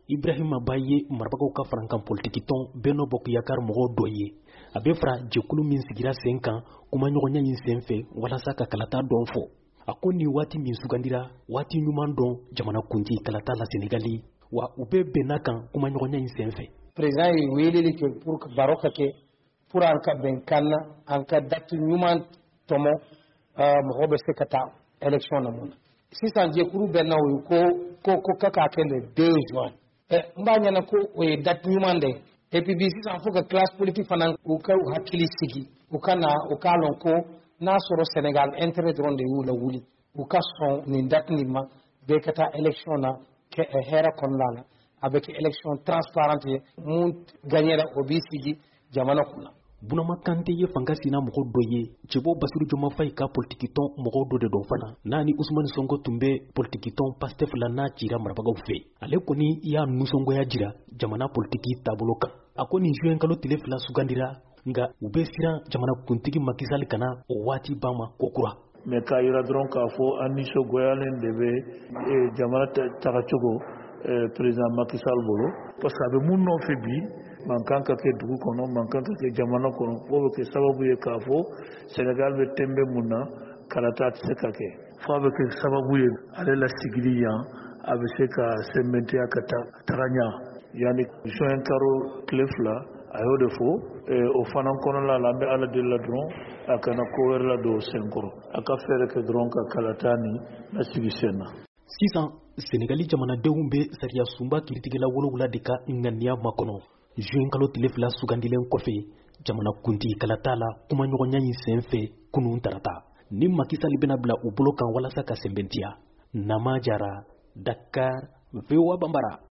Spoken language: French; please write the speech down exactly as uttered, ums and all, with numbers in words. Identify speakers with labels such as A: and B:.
A: Ibrahima Baye marabagaw ka farankan politiki tɔn Benno Bokk Yakar mɔgɔw dɔ ye a bɛ fara jɛkulu min sigira sen kan kuma ɲɔgɔnya in sen fɛ walasa ka kalata dɔn fɔ a ko ni waati min sugandira waati ɲuman dɔn jamanakuntigi kalata la Senegali wa u bɛ bɛnna kan kuma ɲɔgɔnya in sen fɛ.
B: Président ye weleli kɛ pour que baro ka kɛ pour an ka bɛn kan na an ka date ɲuman tɔmɔ mɔgɔw bɛ se ka taa élection na mun na sisan jɛkulu bɛ na o ye ko ko ko ka k'a kɛ le deux juin n b'a ɲɛna ko o ye date ɲuman de et puis bi sisan fo ka classe politique fana u ka u hakili sigi u ka na u k'a lɔn ko n'a sɔrɔ Sénégal intérêt dɔrɔn de y'u la wuli u ka sɔn nin date nin ma bɛɛ ka taa élection na kɛ hɛrɛ kɔnɔna la a bɛ kɛ élection transparente ye mun gagnera o b'i sigi jamana kunna.
A: Bunama Kante ye fanga sina mɔgɔ dɔ ye Cɛbo Basiru Joma Fayi ka politiki tɔn mɔgɔw dɔ de dɔn fana n'a ni Usmani Sonko tun bɛ politiki tɔn Pastef la n'a cira marabagaw fɛ ale kɔni y'a nusɔngoya jira jamana politiki taabolo kan a ko nin juin kalo tile fila sugandira nka u bɛ siran jamanakuntigi Macky Sall kana o waati ba ma kokura.
C: Mais k'a yira dɔrɔn k'a fɔ an nisɔngoyalen de bɛ jamana tagacogo président Macky Sall bolo parce que a bɛ mun nɔfɛ bi man kan ka kɛ dugu kɔnɔ man kan ka kɛ jamana kɔnɔ o bɛ kɛ sababu ye k'a fɔ Sénégal bɛ tɛnbɛ mun na kalata tɛ se ka kɛ fo a bɛ kɛ sababu ye ale la sigili yan a bɛ se ka sɛmɛntiya ka taga ɲa yanni juin karo tile fila a y'o de fɔ o fana kɔnɔna la an bɛ ala deli la dɔrɔn a kana ko wɛrɛ la don o senkɔrɔ a ka fɛɛrɛ kɛ dɔrɔn ka kalata ni na sigi sen na.
A: Sisan Senegali jamanadenw bɛ sariya sunba kiritigɛla wolowula de ka ŋaniya makɔnɔ juin kalo tile fila sugandilen kɔfɛ jamanakuntigi kalata la kuma ɲɔgɔnya in sen fɛ kunun tarata ni Macky Sall bɛna bila u bolo kan walasa ka sɛbɛntiya. Nama Jara, Dakar, V O A Bambara.